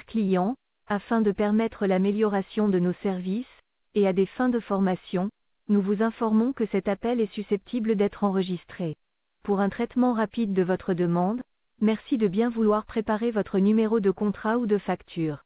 clients, afin de permettre l'amélioration de nos services, et à des fins de formation, nous vous informons que cet appel est susceptible d'être enregistré. Pour un traitement rapide de votre demande, merci de bien vouloir préparer votre numéro de contrat ou de facture.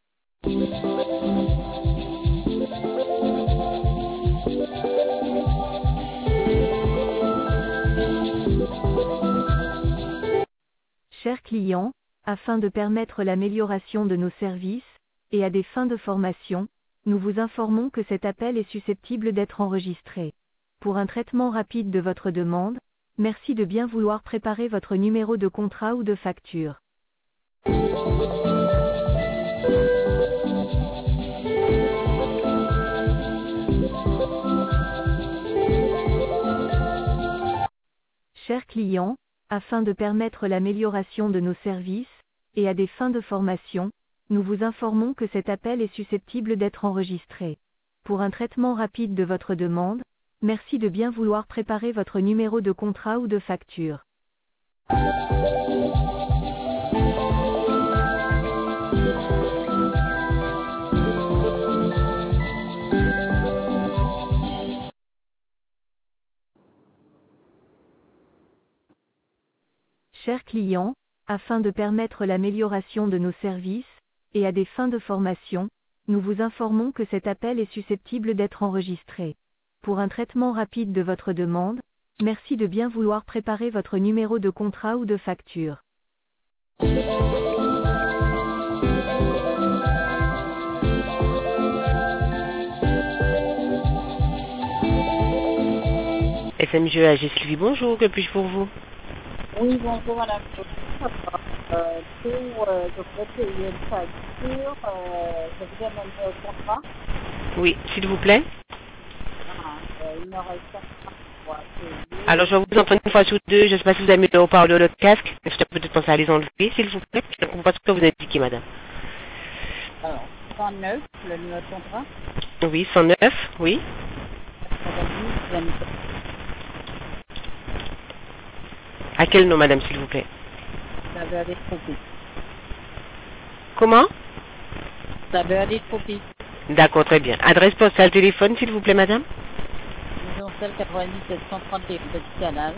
Chers clients, afin de permettre l'amélioration de nos services, et à des fins de formation, nous vous informons que cet appel est susceptible d'être enregistré. Pour un traitement rapide de votre demande, merci de bien vouloir préparer votre numéro de contrat ou de facture. Chers clients, afin de permettre l'amélioration de nos services, et à des fins de formation, nous vous informons que cet appel est susceptible d'être enregistré. Pour un traitement rapide de votre demande, merci de bien vouloir préparer votre numéro de contrat ou de facture. Chers clients, afin de permettre l'amélioration de nos services, et à des fins de formation, nous vous informons que cet appel est susceptible d'être enregistré. Pour un traitement rapide de votre demande, merci de bien vouloir préparer votre numéro de contrat ou de facture. SMG AG Sylvie, bonjour, que puis-je pour vous? Oui, bonjour madame. Je voudrais payer une facture, je voudrais mener au contrat. Oui, s'il vous plaît. Il me reste 4 mois à payer. Alors, je vais vous entendre une fois sur deux. Je ne sais pas si vous avez mis le haut-parleur, le casque. Je vais peut-être penser à les enlever, s'il vous plaît. Je ne comprends pas ce que vous indiquez, madame. Alors, 109, le numéro de contrat. Oui, 109, oui. 90, 22. À quel nom, madame, s'il vous plaît? La Verde Tropique. Comment? La Verde Tropique. D'accord, très bien. Adresse postale, téléphone, s'il vous plaît, madame? Maison celle 97 131 Petit Canal.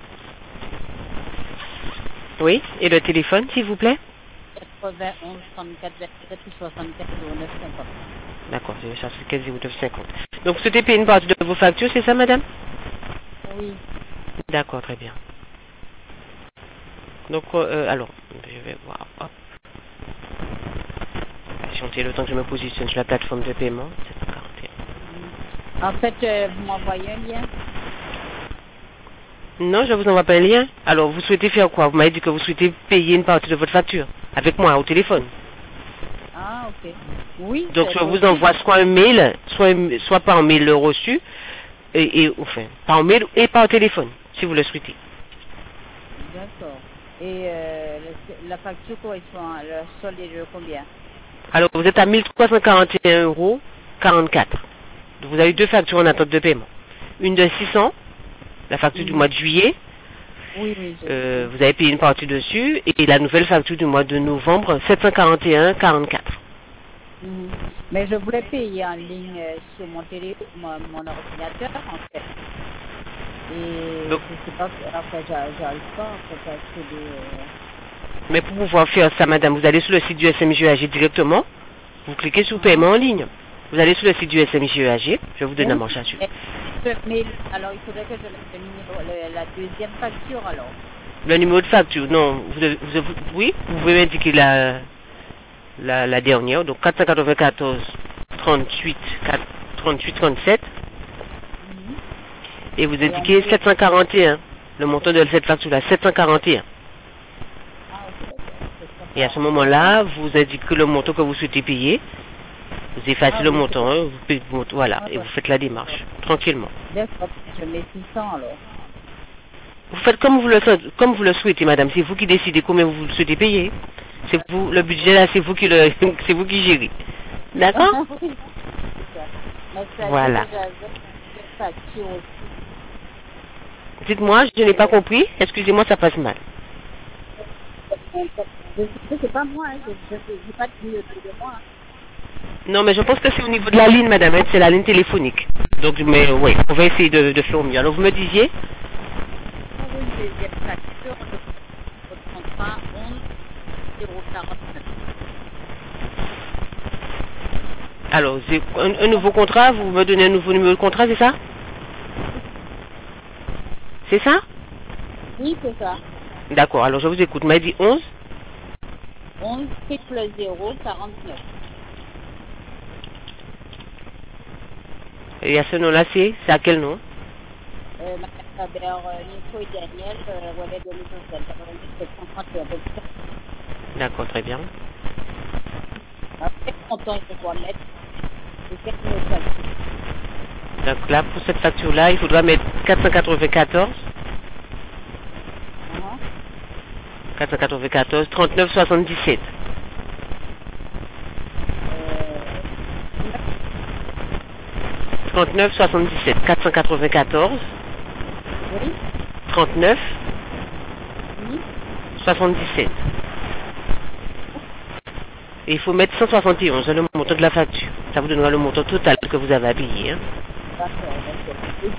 Oui, et le téléphone, s'il vous plaît? 91 34 27 64 09 50. D'accord, je vais chercher le 15 09 50. Donc, vous souhaitez payer une partie de vos factures, c'est ça, madame? Oui. D'accord, très bien. Donc, alors, je vais voir. Hop. Patientez le temps que je me positionne sur la plateforme de paiement. 741. En fait, vous m'envoyez un lien. Non, je ne vous envoie pas un lien. Alors, vous souhaitez faire quoi? Vous m'avez dit que vous souhaitez payer une partie de votre facture avec moi au téléphone. Ah, ok. Oui. Donc, je vous envoie soit un mail, soit par mail le reçu, enfin, par mail et par téléphone, si vous le souhaitez. D'accord. Et la facture correspond à le solde est de combien? Alors, vous êtes à 1341,44 €. Vous avez deux factures en attente de paiement. Une de 600, la facture du mois de juillet. Oui, oui. Vous avez payé une partie dessus. Et la nouvelle facture du mois de novembre, 741,44 €. Mais je voulais payer en ligne sur mon mon ordinateur, en fait. Et donc, je sais pas, après, j'arrive pas, en fait, à accéder. Mais pour pouvoir faire ça, madame, vous allez sur le site du SMGEAG directement. Vous cliquez sur paiement en ligne. Vous allez sur le site du SMGEAG. Je vais vous donner un manche là-dessus. Mais alors, il faudrait que je mette le numéro, la deuxième facture, alors. Le numéro de facture, non. Oui, vous pouvez m'indiquer la dernière. Donc, 494 38 37. Et vous indiquez 741. Le montant de cette facture-là, 741. Et à ce moment-là, vous indiquez le montant que vous souhaitez payer. Vous effacez le montant, hein, vous payez le montant, voilà, et vous faites la démarche, tranquillement. D'accord, je mets 600 alors. Vous faites comme vous le souhaitez, madame. C'est vous qui décidez combien vous souhaitez payer. C'est vous, le budget là, c'est vous qui c'est vous qui gérez. D'accord? Voilà. Dites-moi, je n'ai pas compris. Excusez-moi, ça passe mal. C'est pas moi, hein, j'ai pas de tuyauterie de moi. Hein. Non, mais je pense que c'est au niveau de la ligne, madame, hein, c'est la ligne téléphonique. Donc, mais oui, on va essayer de faire au mieux. Alors, vous me disiez? Ah oui, j'ai une facture de votre contrat 11,049. Alors, c'est un nouveau contrat, vous me donnez un nouveau numéro de contrat, c'est ça? C'est ça? Oui, c'est ça. D'accord, alors je vous écoute. M'a dit 11 11,049. Et à ce nom-là, c'est à quel nom? Madame Faber, Nico et Daniel, relais de l'Essentiel, 9731. D'accord, très bien. Après, montant, il faut mettre, c'est 4 000. Donc là, pour cette facture-là, il faudra mettre 494, 39,77. 39,77. 494, Oui, 39, oui. 77. Et il faut mettre 171, le montant de la facture. Ça vous donnera le montant total que vous avez à payer. Hein. D'accord. Oui,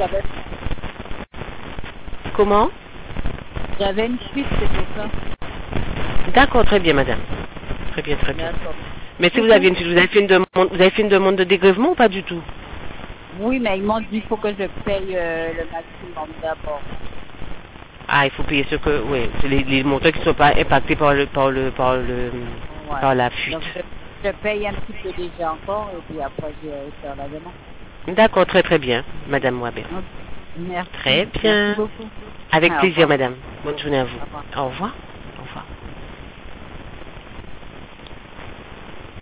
Comment? j'avais une fuite, c'est pour ça. D'accord, très bien, madame. Très bien, très bien. D'accord. Mais si vous avez une vous avez fait une demande de dégrèvement ou pas du tout? Oui, mais ils m'ont dit qu'il faut que je paye le maximum d'abord. Ah, il faut payer ce que, oui, c'est les montants qui ne sont pas impactés par la fuite. Donc, je paye un petit peu déjà encore et puis après, je vais faire la demande. D'accord, très très bien, madame Wabé. Merci. Très bien. Merci beaucoup. Avec Au plaisir, revoir. madame. Bonne journée à vous. Au revoir. Au revoir.